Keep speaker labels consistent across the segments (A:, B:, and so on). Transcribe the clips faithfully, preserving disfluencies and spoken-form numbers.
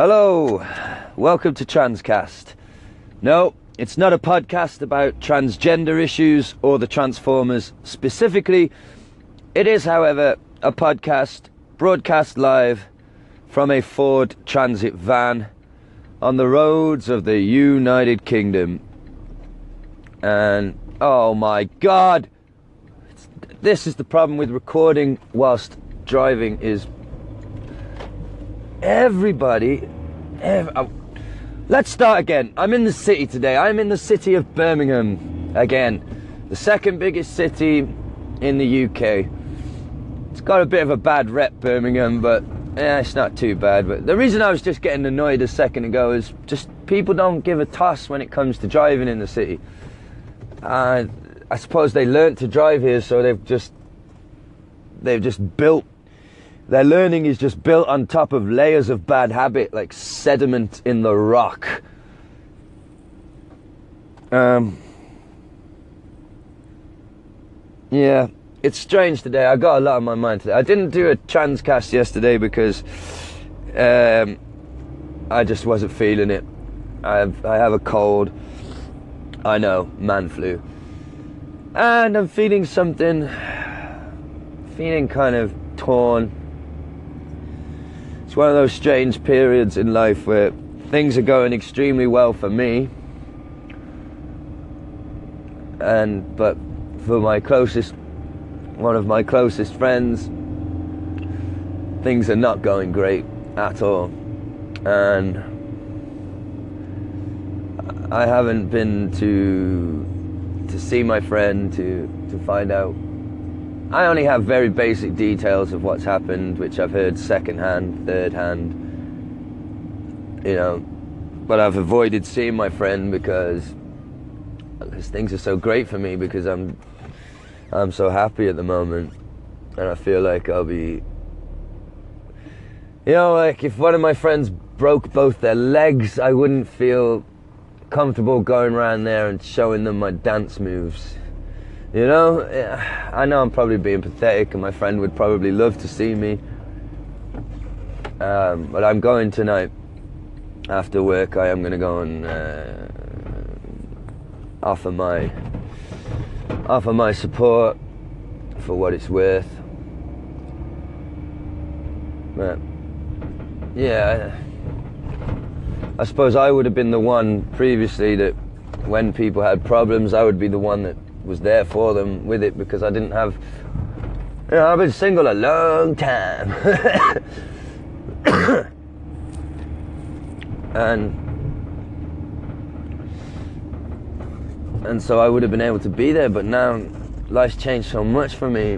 A: Hello, welcome to Transcast. No, it's not a podcast about transgender issues or the Transformers specifically. It is, however, a podcast broadcast live from a Ford Transit van on the roads of the United Kingdom. And, oh my God, this is the problem with recording whilst driving is everybody, every, uh, let's start again. I'm in the city today. I'm in the city of Birmingham again, the second biggest city in the U K. It's got a bit of a bad rep, Birmingham, but yeah, it's not too bad. But the reason I was just getting annoyed a second ago is just people don't give a toss when it comes to driving in the city. Uh, I suppose they learnt to drive here, so they've just they've just built. Their learning is just built on top of layers of bad habit, like sediment in the rock. Um, yeah, it's strange today. I got a lot on my mind today. I didn't do a Transcast yesterday because um, I just wasn't feeling it. I have, I have a cold. I know, man flu. And I'm feeling something, feeling kind of torn. It's one of those strange periods in life where things are going extremely well for me, and but for my closest, one of my closest friends, things are not going great at all, and I haven't been to to see my friend to to find out. I only have very basic details of what's happened, which I've heard second-hand, third-hand, you know, but I've avoided seeing my friend because, because things are so great for me, because I'm, I'm so happy at the moment, and I feel like I'll be, you know, like if one of my friends broke both their legs, I wouldn't feel comfortable going around there and showing them my dance moves. You know, I know I'm probably being pathetic, and my friend would probably love to see me. Um, but I'm going tonight after work. I am going to go and uh, offer my offer my support for what it's worth. But yeah, I suppose I would have been the one previously that when people had problems, I would be the one that was there for them with it, because I didn't have, you know, I've been single a long time. and and so I would have been able to be there, but now life's changed so much for me.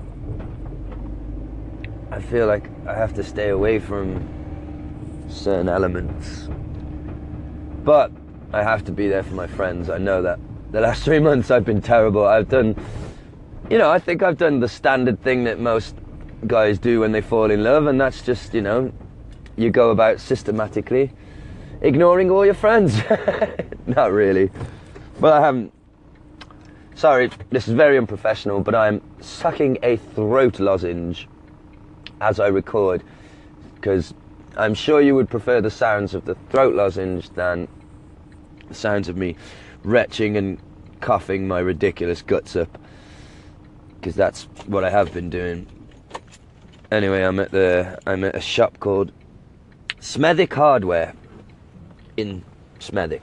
A: I feel like I have to stay away from certain elements, but I have to be there for my friends. I know that. The last three months I've been terrible. I've done, you know, I think I've done the standard thing that most guys do when they fall in love, and that's just, you know, you go about systematically ignoring all your friends. Not really. But I haven't, sorry, this is very unprofessional, but I'm sucking a throat lozenge as I record, because I'm sure you would prefer the sounds of the throat lozenge than the sounds of me retching and coughing my ridiculous guts up, because that's what I have been doing. Anyway, I'm at the I'm at a shop called Smethwick Hardware in Smethwick.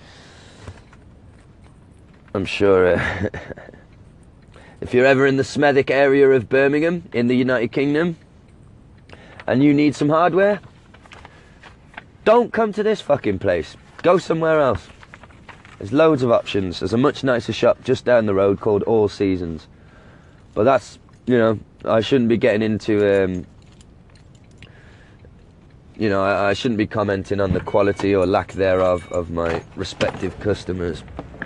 A: I'm sure uh, if you're ever in the Smethwick area of Birmingham in the United Kingdom and you need some hardware, don't come to this fucking place. Go somewhere else. There's loads of options. There's a much nicer shop just down the road called All Seasons. But that's, you know, I shouldn't be getting into, um, you know, I, I shouldn't be commenting on the quality or lack thereof of my respective customers.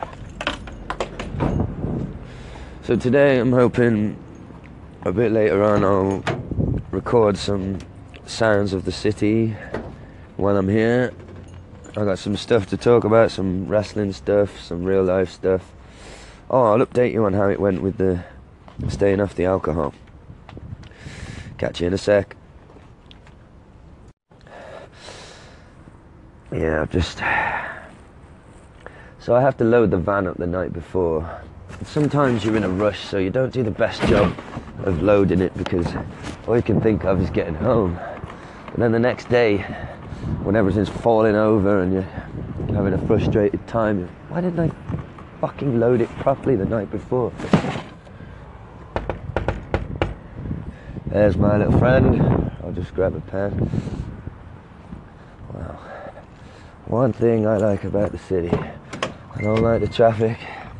A: So today I'm hoping a bit later on I'll record some sounds of the city while I'm here. I got some stuff to talk about, some wrestling stuff, some real life stuff. Oh, I'll update you on how it went with the staying off the alcohol. Catch you in a sec. yeah, I've just... So I have to load the van up the night before. Sometimes you're in a rush, so you don't do the best job of loading it because all you can think of is getting home. And then the next day, when everything's falling over and you're having a frustrated time, you're, why didn't I fucking load it properly the night before? There's my little friend. I'll just grab a pen. Wow. One thing I like about the city, I don't like the traffic,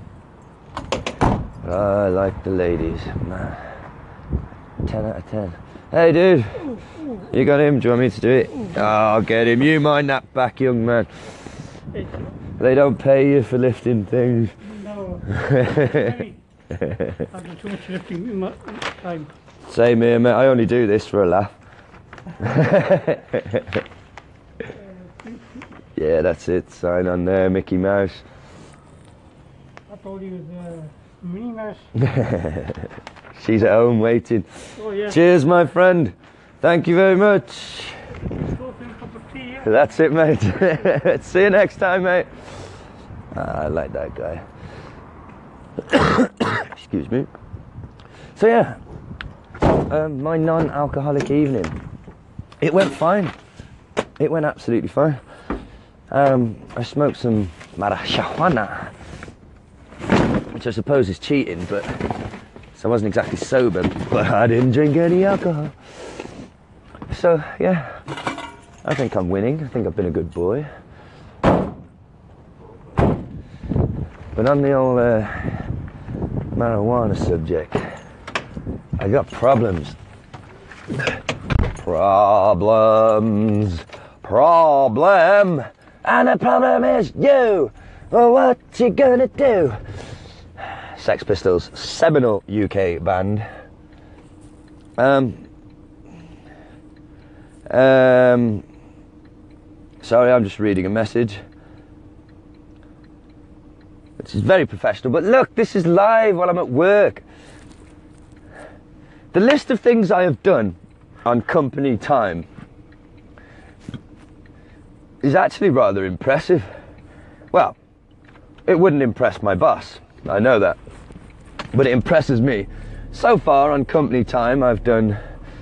A: but I like the ladies. Man, ten out of ten. Hey dude, you got him? Do you want me to do it? Oh, I'll get him. You mind that back, young man. They don't pay you for lifting things.
B: No. I've got too much lifting in my time.
A: Same here, mate. I only do this for a laugh. Yeah, that's it. Sign on there, Mickey Mouse.
B: I thought he was uh, Minnie Mouse.
A: She's at home waiting.
B: Oh, yeah.
A: Cheers, my friend. Thank you very much.
B: Go for a cup of tea, yeah?
A: That's it, mate. See you next time, mate. Ah, I like that guy. Excuse me. So yeah, um, my non-alcoholic evening. It went fine. It went absolutely fine. Um, I smoked some marijuana, which I suppose is cheating, but so I wasn't exactly sober, but I didn't drink any alcohol. So yeah, I think I'm winning. I think I've been a good boy. But on the old uh, marijuana subject, I got problems. Problems. Problem. And the problem is you. Well, what you gonna do? Sex Pistols, seminal U K band. Um. Um. Sorry, I'm just reading a message. Which is very professional, but look, this is live while I'm at work. The list of things I have done on company time is actually rather impressive. Well, it wouldn't impress my boss, I know that, but it impresses me. So far on company time, I've done,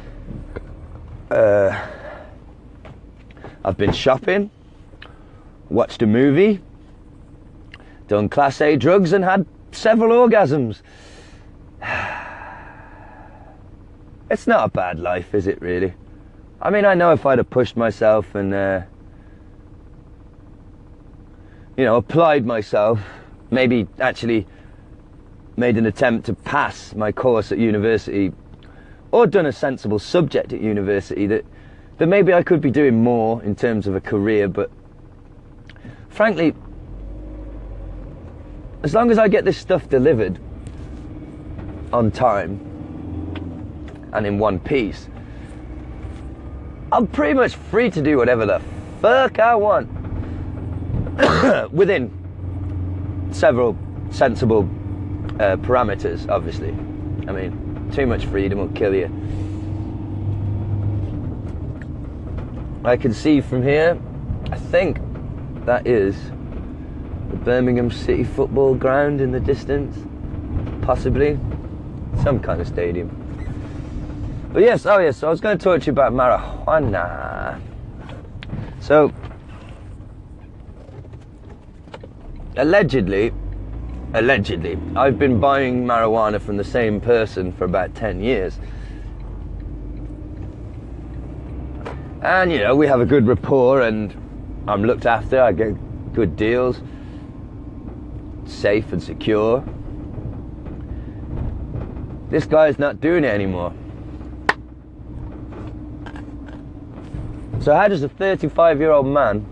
A: uh, I've been shopping, watched a movie, done Class A drugs and had several orgasms. It's not a bad life, is it really? I mean, I know if I'd have pushed myself and, uh, you know, applied myself, maybe actually made an attempt to pass my course at university, or done a sensible subject at university, that, that maybe I could be doing more in terms of a career, but frankly, as long as I get this stuff delivered on time and in one piece, I'm pretty much free to do whatever the fuck I want within several sensible uh, parameters, obviously. I mean, too much freedom will kill you. I can see from here, I think that is the Birmingham City football ground in the distance, possibly some kind of stadium. But yes, oh yes, so I was going to talk to you about marijuana. So, allegedly, allegedly, I've been buying marijuana from the same person for about ten years. And, you know, we have a good rapport and I'm looked after, I get good deals, safe and secure. This guy's not doing it anymore. So how does a thirty-five year old man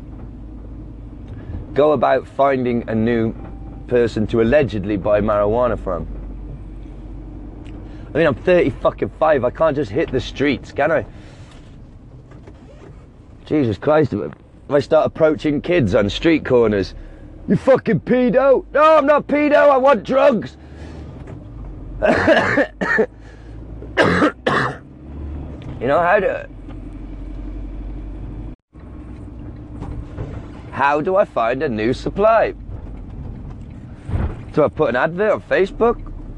A: go about finding a new person to allegedly buy marijuana from? I mean, I'm thirty fucking five, I can't just hit the streets, can I? Jesus Christ, if I start approaching kids on street corners, you fucking pedo! No, I'm not pedo, I want drugs! You know, how do... How do I find a new supply? Do I put an advert on Facebook?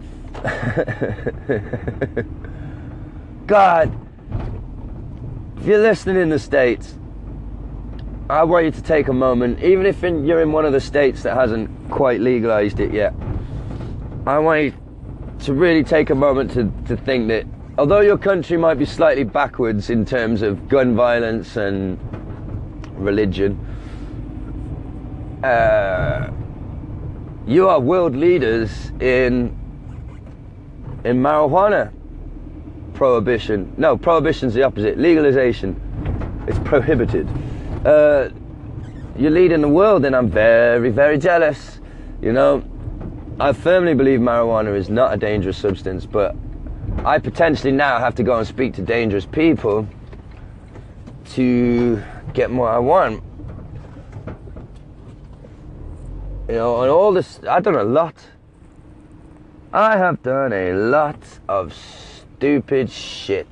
A: God, if you're listening in the States, I want you to take a moment, even if in, you're in one of the states that hasn't quite legalized it yet. I want you to really take a moment to, to think that although your country might be slightly backwards in terms of gun violence and religion, uh, you are world leaders in in marijuana prohibition. No, prohibition's the opposite. Legalization. It's prohibited. Uh, you're leading the world, and I'm very, very jealous. You know, I firmly believe marijuana is not a dangerous substance, but I potentially now have to go and speak to dangerous people to get what I want. You know, and all this, I've done a lot. I have done a lot of stupid shit.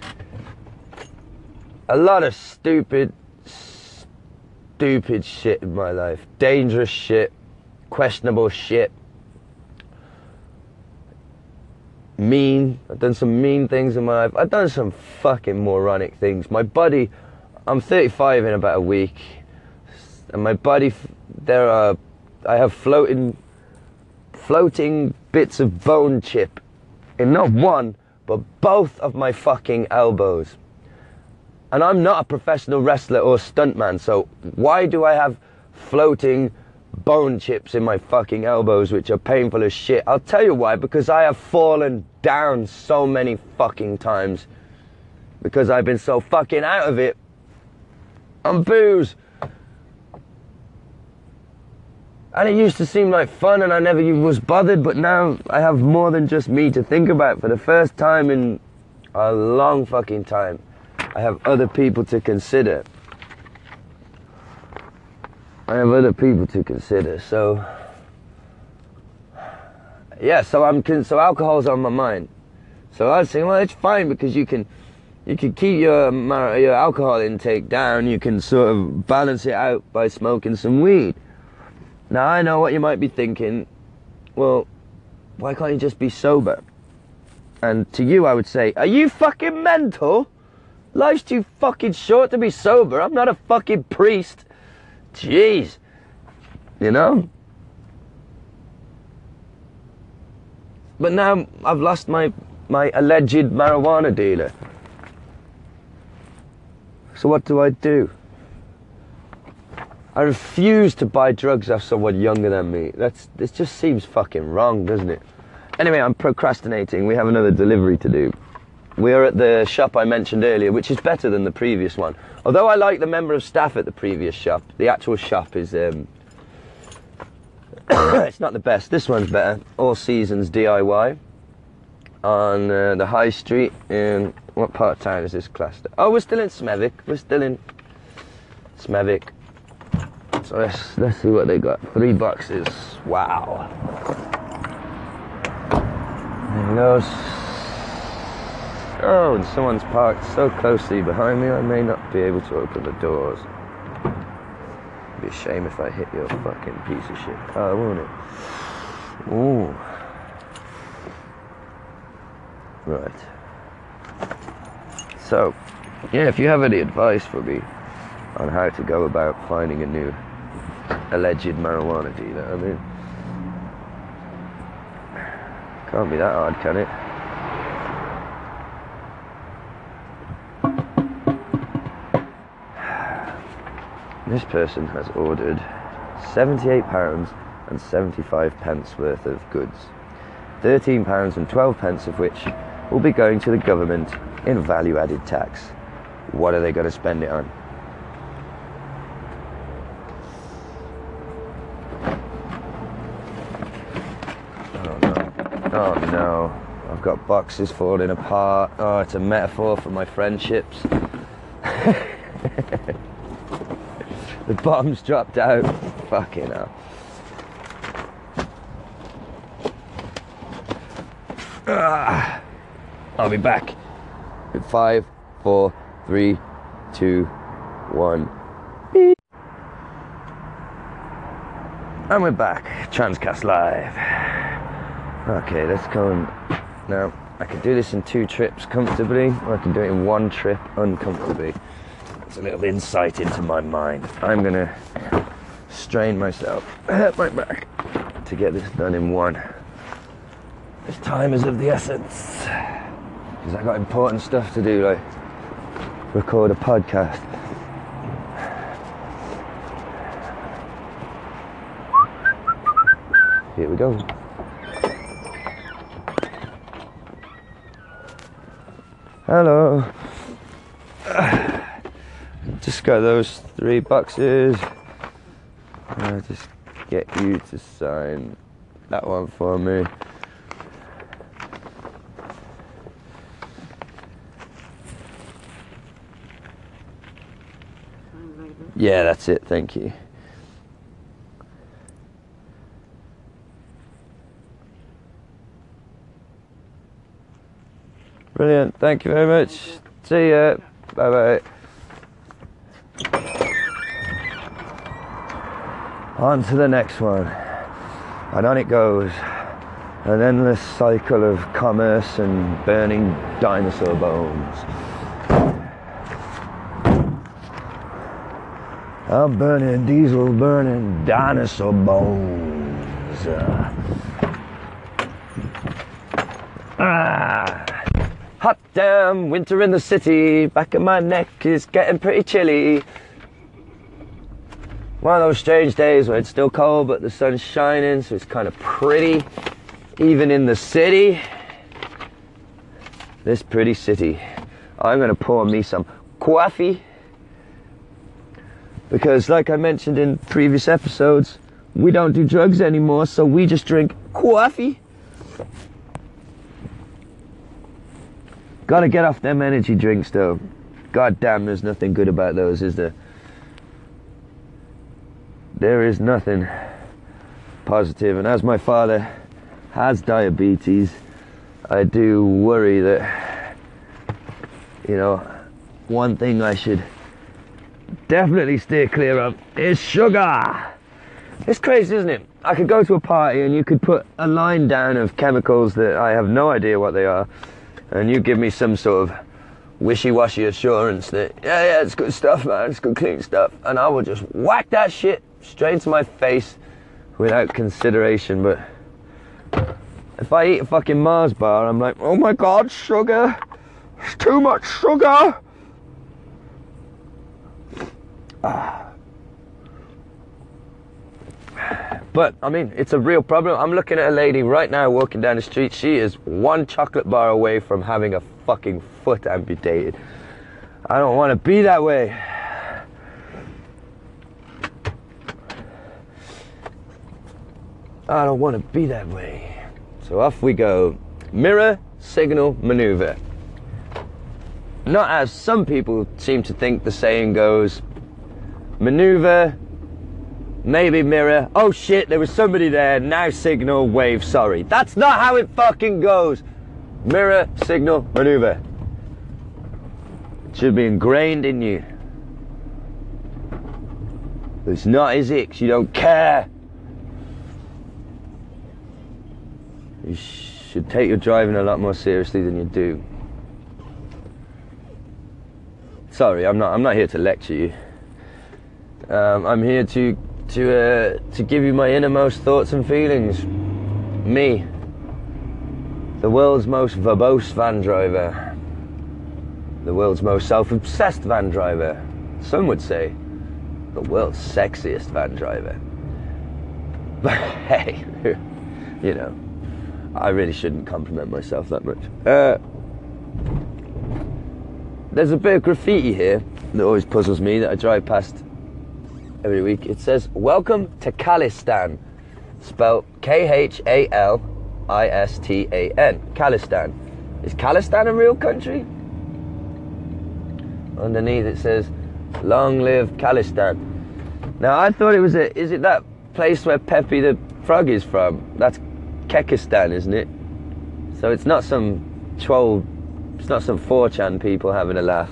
A: A lot of stupid, stupid shit in my life. Dangerous shit, questionable shit. Mean. I've done some mean things in my life. I've done some fucking moronic things. My buddy, I'm thirty-five in about a week, and my buddy, there are, I have floating, floating bits of bone chip in not one, but both of my fucking elbows. And I'm not a professional wrestler or stuntman, so why do I have floating bone chips in my fucking elbows, which are painful as shit? I'll tell you why, because I have fallen down so many fucking times, because I've been so fucking out of it on booze. And it used to seem like fun, and I never was bothered, but now I have more than just me to think about. For the first time in a long fucking time, I have other people to consider. I have other people to consider, so yeah. So I'm con- so alcohol's on my mind. So I was saying, well, it's fine because you can you can keep your mar- your alcohol intake down. You can sort of balance it out by smoking some weed. Now I know what you might be thinking. Well, why can't you just be sober? And to you, I would say, are you fucking mental? Life's too fucking short to be sober. I'm not a fucking priest. Jeez. You know? But now I've lost my, my alleged marijuana dealer. So what do I do? I refuse to buy drugs off someone younger than me. That's, this just seems fucking wrong, doesn't it? Anyway, I'm procrastinating. We have another delivery to do. We are at the shop I mentioned earlier, which is better than the previous one. Although I like the member of staff at the previous shop, the actual shop is, um, it's not the best. This one's better. All Seasons D I Y on uh, the High Street in, what part of town is this classed? Oh, we're still in Smethwick. We're still in Smethwick. So let's, let's see what they got. Three boxes. Wow. There it goes. Oh, and someone's parked so closely behind me I may not be able to open the doors. It'd be a shame if I hit your fucking piece of shit car, won't it? Ooh. Right. So, yeah, if you have any advice for me on how to go about finding a new alleged marijuana dealer, I mean, can't be that hard, can it? This person has ordered seventy-eight pounds and seventy-five pence worth of goods, thirteen pounds and twelve pence of which will be going to the government in value-added tax. What are they going to spend it on? Oh no. Oh no. I've got boxes falling apart. Oh, it's a metaphor for my friendships. The bomb's dropped out. Fucking hell. Ah, I'll be back in five, four, three, two, one. Beep. And we're back, Transcast Live. Okay, let's go and... Now, I can do this in two trips comfortably, or I can do it in one trip uncomfortably. It's a little insight into my mind. I'm gonna strain myself, hurt my back, to get this done in one. This time is of the essence. Because I got important stuff to do, like record a podcast. Here we go. Hello. Just got those three boxes. I'll just get you to sign that one for me. Yeah, that's it, thank you. Brilliant, thank you very much. See ya. Bye bye. On to the next one. And on it goes. An endless cycle of commerce and burning dinosaur bones. I'm burning diesel, burning dinosaur bones. Uh, ah. Hot damn, winter in the city, back of my neck is getting pretty chilly. One of those strange days where it's still cold but the sun's shining, so it's kind of pretty, even in the city. This pretty city. I'm gonna pour me some coffee, because like I mentioned in previous episodes, we don't do drugs anymore, so we just drink coffee. Gotta get off them energy drinks though. God damn, there's nothing good about those, is there? There is nothing positive. And as my father has diabetes, I do worry that, you know, one thing I should definitely steer clear of is sugar. It's crazy, isn't it? I could go to a party and you could put a line down of chemicals that I have no idea what they are, and you give me some sort of wishy-washy assurance that, yeah, yeah, it's good stuff, man, it's good clean stuff, and I will just whack that shit straight into my face without consideration. But if I eat a fucking Mars bar, I'm like, oh my god, sugar, it's too much sugar. Ah. But, I mean, it's a real problem. I'm looking at a lady right now walking down the street. She is one chocolate bar away from having a fucking foot amputated. I don't want to be that way. I don't want to be that way. So off we go. Mirror, signal, maneuver. Not as some people seem to think the saying goes. Maneuver, maybe mirror, oh shit, there was somebody there, now signal, wave, sorry. That's not how it fucking goes. Mirror, signal, maneuver. It should be ingrained in you. It's not, is it? 'Cause you don't care. You should take your driving a lot more seriously than you do. Sorry, I'm not, I'm not here to lecture you. Um, I'm here to to uh, to give you my innermost thoughts and feelings. Me, the world's most verbose van driver, the world's most self-obsessed van driver. Some would say the world's sexiest van driver. But hey, you know, I really shouldn't compliment myself that much. Uh, there's a bit of graffiti here that always puzzles me that I drive past every week. It says, "Welcome to Khalistan," spelled K H A L I S T A N. Khalistan. Is Khalistan a real country? Underneath it says, "Long live Khalistan." Now I thought it was a, is it that place where Pepe the Frog is from? That's Kekistan, isn't it? So it's not some troll, it's not some four chan people having a laugh.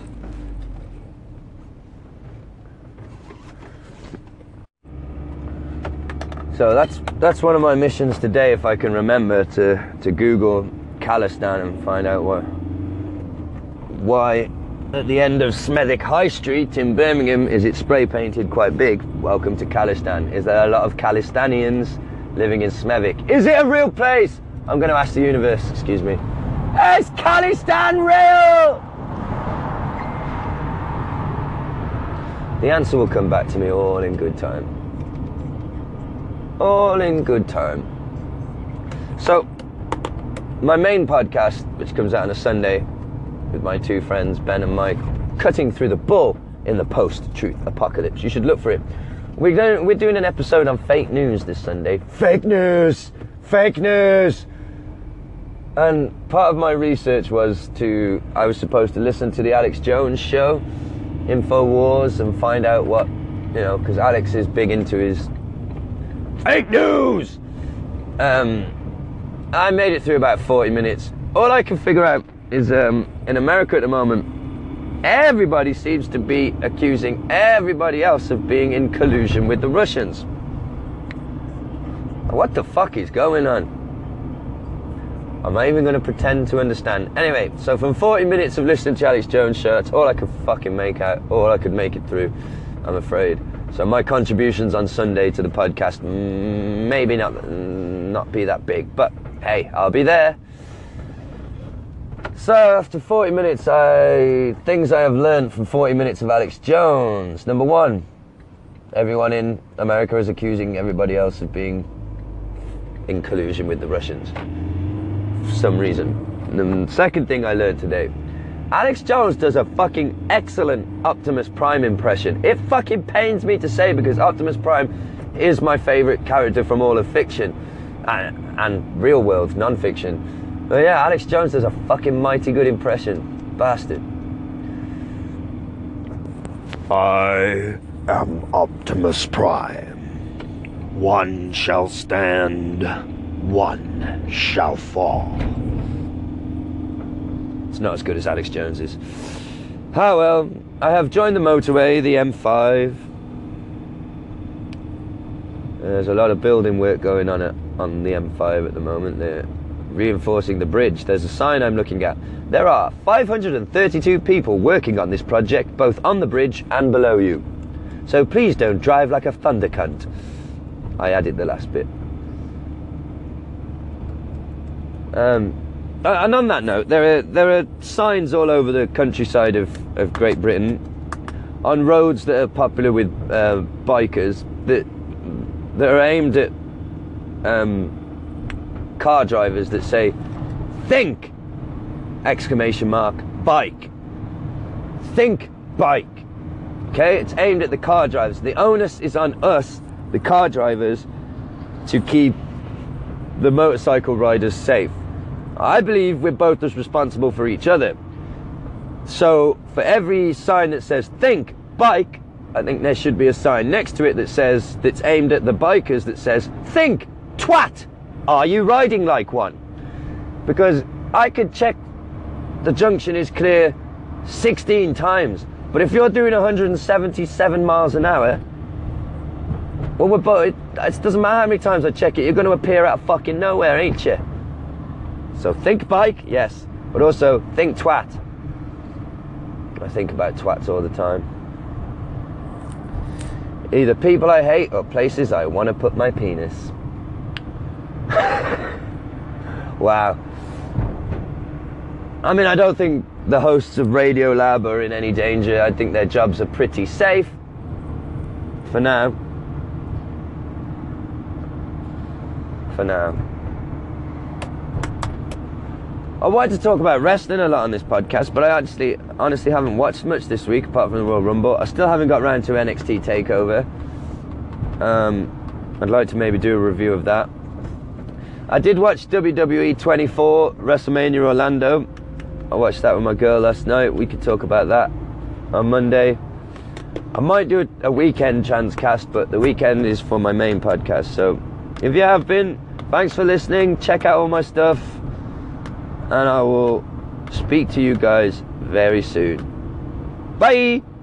A: So that's that's one of my missions today, if I can remember to, to Google Khalistan and find out what, why at the end of Smethwick High Street in Birmingham is it spray painted quite big, welcome to Khalistan. Is there a lot of Khalistanians living in Smethwick? Is it a real place? I'm going to ask the universe, excuse me. Is Khalistan real? The answer will come back to me all in good time. All in good time. So, my main podcast, which comes out on a Sunday with my two friends, Ben and Mike, cutting through the bull in the post-truth apocalypse. You should look for it. We're doing, we're doing an episode on fake news this Sunday. Fake news! Fake news! And part of my research was to, I was supposed to listen to the Alex Jones show, InfoWars, and find out what, you know, because Alex is big into his fake news! Um, I made it through about forty minutes. All I can figure out is, um, in America at the moment, everybody seems to be accusing everybody else of being in collusion with the Russians. What the fuck is going on? I'm not even going to pretend to understand. Anyway, so from forty minutes of listening to Alex Jones show, that's all I could fucking make out, all I could make it through, I'm afraid. So my contributions on Sunday to the podcast mm, maybe not not be that big, but hey, I'll be there. So after forty minutes, I things I have learned from forty minutes of Alex Jones. Number one, everyone in America is accusing everybody else of being in collusion with the Russians for some reason. And the second thing I learned today, Alex Jones does a fucking excellent Optimus Prime impression. It fucking pains me to say, because Optimus Prime is my favourite character from all of fiction and, and real world non-fiction. But yeah, Alex Jones does a fucking mighty good impression. Bastard.
C: I am Optimus Prime. One shall stand, one shall fall.
A: It's not as good as Alex Jones's. Ah well, I have joined the motorway, the M five. There's a lot of building work going on at, on the M five at the moment. They're reinforcing the bridge. There's a sign I'm looking at. There are five hundred thirty-two people working on this project, both on the bridge and below you. So please don't drive like a thunder cunt. I added the last bit. Um, and on that note, there are there are signs all over the countryside of, of Great Britain on roads that are popular with uh, bikers that that are aimed at um, car drivers that say, "Think!" exclamation mark, bike. Think bike. Okay, it's aimed at the car drivers. The onus is on us, the car drivers, to keep the motorcycle riders safe. I believe we're both as responsible for each other. So for every sign that says think bike, I think there should be a sign next to it that says, that's aimed at the bikers, that says think twat, are you riding like one? Because I could check the junction is clear sixteen times, but if you're doing one hundred seventy-seven miles an hour, well, we're both, it doesn't matter how many times I check it, you're going to appear out of fucking nowhere, ain't you? So think bike, yes, but also think twat. I think about twats all the time. Either people I hate or places I want to put my penis. Wow. I mean, I don't think the hosts of Radiolab are in any danger. I think their jobs are pretty safe for now. For now. I wanted to talk about wrestling a lot on this podcast, but I actually, honestly haven't watched much this week apart from the Royal Rumble. I still haven't got round to N X T TakeOver. Um, I'd like to maybe do a review of that. I did watch W W E twenty-four, WrestleMania Orlando. I watched that with my girl last night. We could talk about that on Monday. I might do a, a weekend Transcast, but the weekend is for my main podcast. So if you have been, thanks for listening. Check out all my stuff. And I will speak to you guys very soon. Bye!